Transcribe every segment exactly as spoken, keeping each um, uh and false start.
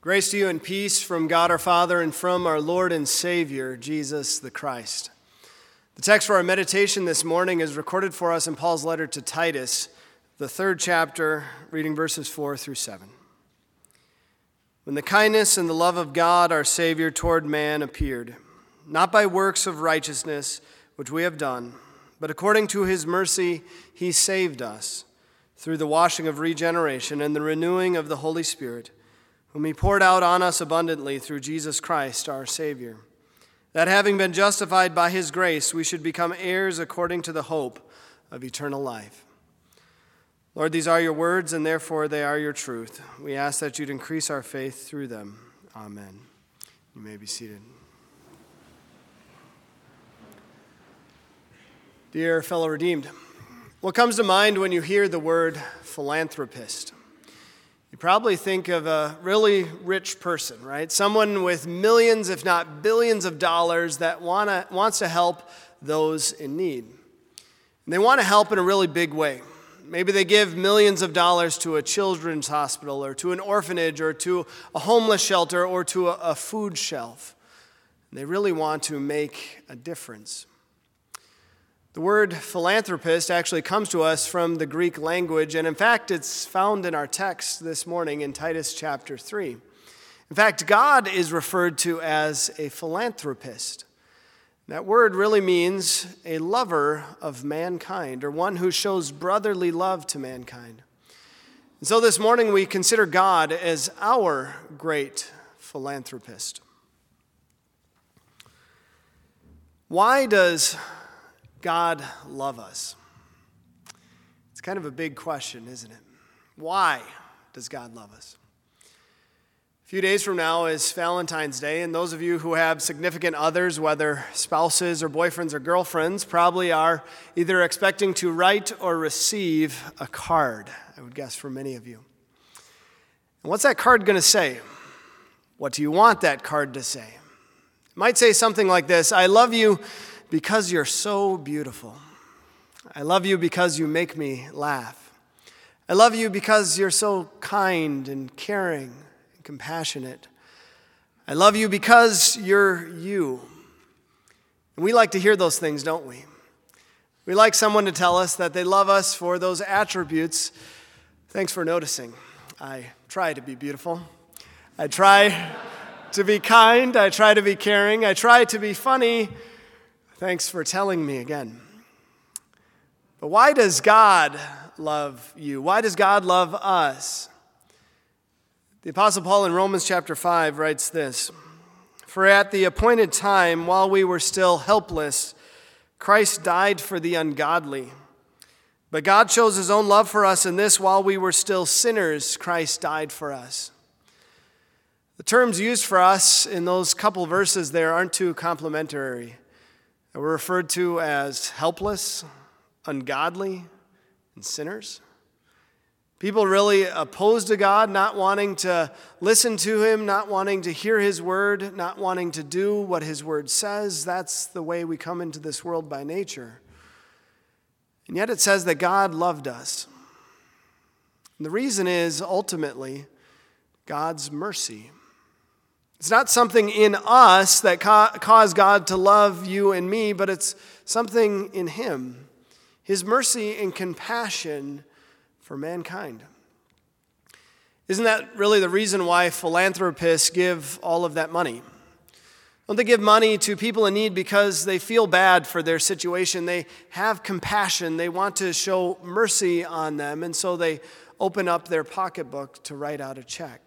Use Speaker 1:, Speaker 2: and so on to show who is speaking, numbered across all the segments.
Speaker 1: Grace to you and peace from God our Father and from our Lord and Savior, Jesus the Christ. The text for our meditation this morning is recorded for us in Paul's letter to Titus, the third chapter, reading verses four through seven. When the kindness and the love of God our Savior toward man appeared, not by works of righteousness which we have done, but according to his mercy he saved us, through the washing of regeneration and the renewing of the Holy Spirit, whom he poured out on us abundantly through Jesus Christ our Savior, that having been justified by his grace, we should become heirs according to the hope of eternal life. Lord, these are your words, and therefore they are your truth. We ask that you'd increase our faith through them. Amen. You may be seated. Dear fellow redeemed, what comes to mind when you hear the word philanthropist? You probably think of a really rich person, right? Someone with millions, if not billions of dollars that wanna, wants to help those in need. And they want to help in a really big way. Maybe they give millions of dollars to a children's hospital or to an orphanage or to a homeless shelter or to a, a food shelf. And they really want to make a difference. The word philanthropist actually comes to us from the Greek language, and in fact, it's found in our text this morning in Titus chapter three. In fact, God is referred to as a philanthropist. That word really means a lover of mankind, or one who shows brotherly love to mankind. And so this morning we consider God as our great philanthropist. Why does God love us? It's kind of a big question, isn't it? Why does God love us? A few days from now is Valentine's Day, and those of you who have significant others, whether spouses or boyfriends or girlfriends, probably are either expecting to write or receive a card, I would guess for many of you. And what's that card going to say? What do you want that card to say? It might say something like this: I love you because you're so beautiful. I love you because you make me laugh. I love you because you're so kind and caring and compassionate. I love you because you're you. And we like to hear those things, don't we? We like someone to tell us that they love us for those attributes. Thanks for noticing. I try to be beautiful. I try to be kind. I try to be caring. I try to be funny. Thanks for telling me again. But why does God love you? Why does God love us? The Apostle Paul in Romans chapter five writes this: For at the appointed time, while we were still helpless, Christ died for the ungodly. But God shows his own love for us in this: while we were still sinners, Christ died for us. The terms used for us in those couple verses there aren't too complimentary. We're referred to as helpless, ungodly, and sinners. People really opposed to God, not wanting to listen to him, not wanting to hear his word, not wanting to do what his word says. That's the way we come into this world by nature. And yet it says that God loved us. And the reason is ultimately God's mercy. It's not something in us that ca- caused God to love you and me, but it's something in him. His mercy and compassion for mankind. Isn't that really the reason why philanthropists give all of that money? Don't they give money to people in need because they feel bad for their situation? They have compassion. They want to show mercy on them, and so they open up their pocketbook to write out a check.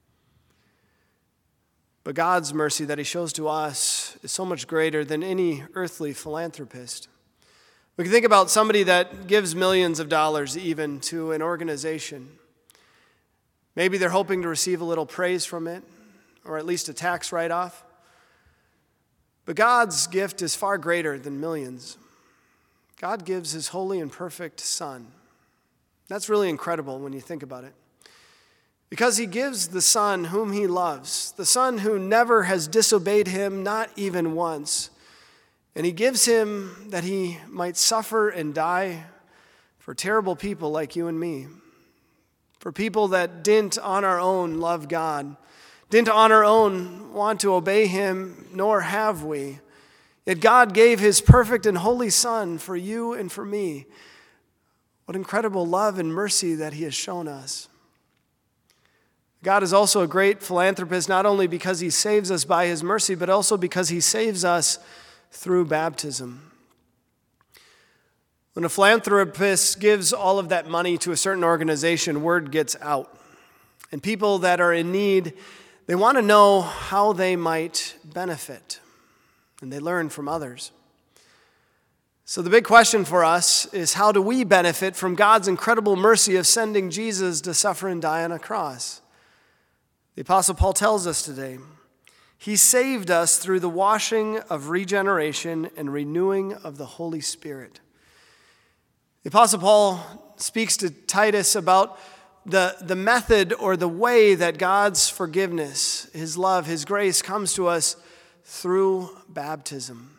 Speaker 1: But God's mercy that he shows to us is so much greater than any earthly philanthropist. We can think about somebody that gives millions of dollars even to an organization. Maybe they're hoping to receive a little praise from it, or at least a tax write-off. But God's gift is far greater than millions. God gives his holy and perfect Son. That's really incredible when you think about it. Because he gives the Son whom he loves, the Son who never has disobeyed him, not even once. And he gives him that he might suffer and die for terrible people like you and me, for people that didn't on our own love God, Didn't on our own want to obey him, nor have we. Yet God gave his perfect and holy Son for you and for me. What incredible love and mercy that he has shown us. God is also a great philanthropist, not only because he saves us by his mercy, but also because he saves us through baptism. When a philanthropist gives all of that money to a certain organization, word gets out. And people that are in need, they want to know how they might benefit. And they learn from others. So the big question for us is, how do we benefit from God's incredible mercy of sending Jesus to suffer and die on a cross? The Apostle Paul tells us today, he saved us through the washing of regeneration and renewing of the Holy Spirit. The Apostle Paul speaks to Titus about the, the method or the way that God's forgiveness, his love, his grace comes to us through baptism.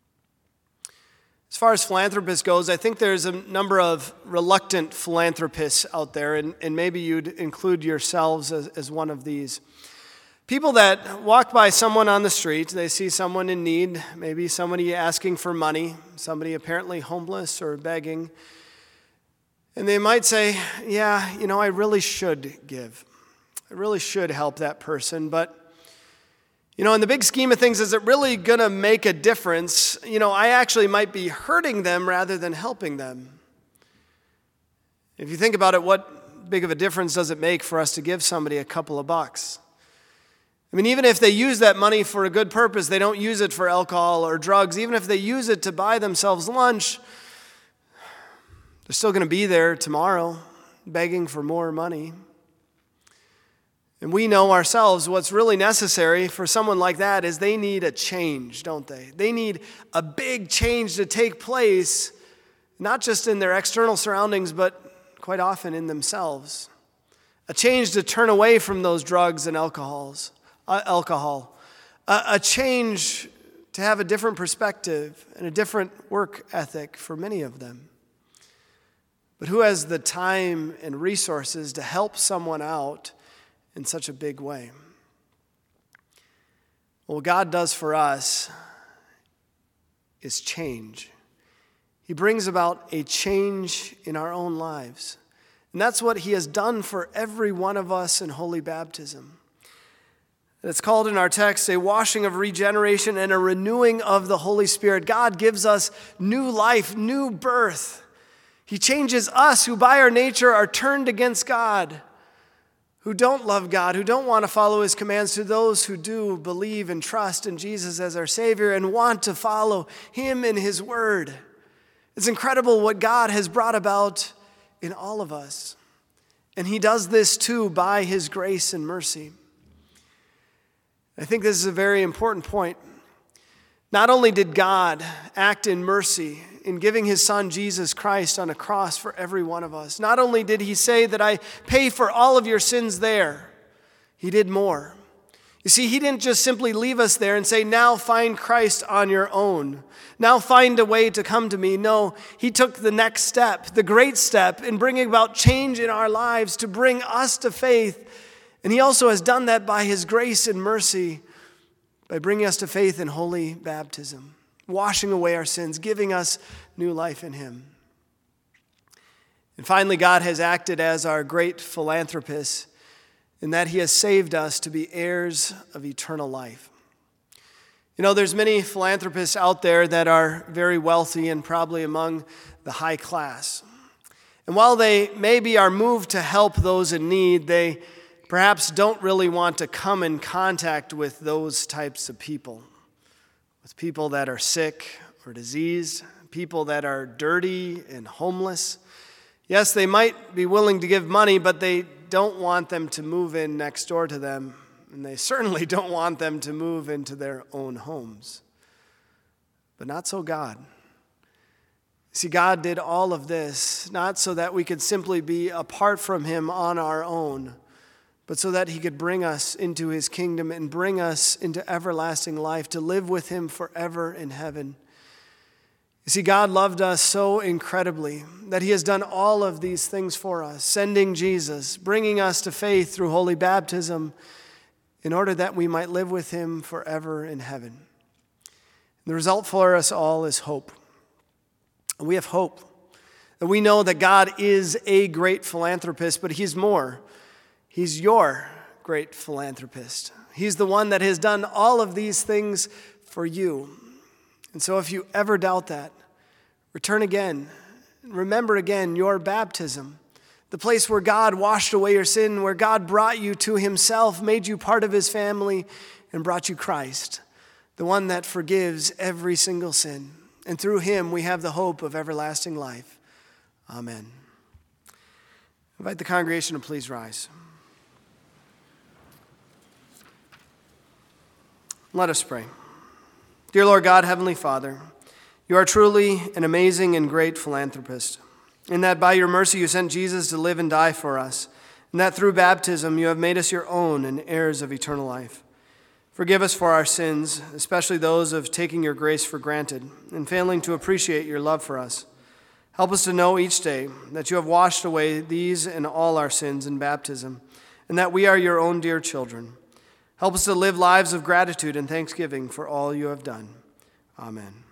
Speaker 1: As far as philanthropists goes, I think there's a number of reluctant philanthropists out there, and, and maybe you'd include yourselves as, as one of these. People that walk by someone on the street, they see someone in need, maybe somebody asking for money, somebody apparently homeless or begging, and they might say, yeah, you know, I really should give. I really should help that person, but you know, in the big scheme of things, is it really going to make a difference? You know, I actually might be hurting them rather than helping them. If you think about it, what big of a difference does it make for us to give somebody a couple of bucks? I mean, even if they use that money for a good purpose, they don't use it for alcohol or drugs, even if they use it to buy themselves lunch, they're still going to be there tomorrow begging for more money. And we know ourselves what's really necessary for someone like that is they need a change, don't they? They need a big change to take place, not just in their external surroundings, but quite often in themselves. A change to turn away from those drugs and alcohols, uh, alcohol. A, a change to have a different perspective and a different work ethic for many of them. But who has the time and resources to help someone out in such a big way? Well, what God does for us is change. He brings about a change in our own lives. And that's what he has done for every one of us in holy baptism. And it's called in our text a washing of regeneration and a renewing of the Holy Spirit. God gives us new life, new birth. He changes us who by our nature are turned against God, who don't love God, who don't want to follow his commands, to those who do believe and trust in Jesus as our Savior and want to follow him in his word. It's incredible what God has brought about in all of us. And he does this too by his grace and mercy. I think this is a very important point. Not only did God act in mercy in giving his son Jesus Christ on a cross for every one of us, not only did he say that I pay for all of your sins there, he did more. You see, he didn't just simply leave us there and say, now find Christ on your own. Now find a way to come to me. No, he took the next step, the great step in bringing about change in our lives to bring us to faith. And he also has done that by his grace and mercy, by bringing us to faith in holy baptism, washing away our sins, giving us new life in him. And finally, God has acted as our great philanthropist in that he has saved us to be heirs of eternal life. You know, there's many philanthropists out there that are very wealthy and probably among the high class. And while they maybe are moved to help those in need, they perhaps don't really want to come in contact with those types of people, with people that are sick or diseased, people that are dirty and homeless. Yes, they might be willing to give money, but they don't want them to move in next door to them, and they certainly don't want them to move into their own homes. But not so God. See, God did all of this, not so that we could simply be apart from him on our own, but so that he could bring us into his kingdom and bring us into everlasting life to live with him forever in heaven. You see, God loved us so incredibly that he has done all of these things for us, sending Jesus, bringing us to faith through holy baptism, in order that we might live with him forever in heaven. The result for us all is hope. We have hope. That we know that God is a great philanthropist, but he's more. He's your great philanthropist. He's the one that has done all of these things for you. And so if you ever doubt that, return again. Remember again your baptism, the place where God washed away your sin, where God brought you to himself, made you part of his family, and brought you Christ, the one that forgives every single sin. And through him we have the hope of everlasting life. Amen. I invite the congregation to please rise. Let us pray. Dear Lord God, Heavenly Father, you are truly an amazing and great philanthropist, in that by your mercy you sent Jesus to live and die for us, and that through baptism you have made us your own and heirs of eternal life. Forgive us for our sins, especially those of taking your grace for granted and failing to appreciate your love for us. Help us to know each day that you have washed away these and all our sins in baptism, and that we are your own dear children. Help us to live lives of gratitude and thanksgiving for all you have done. Amen.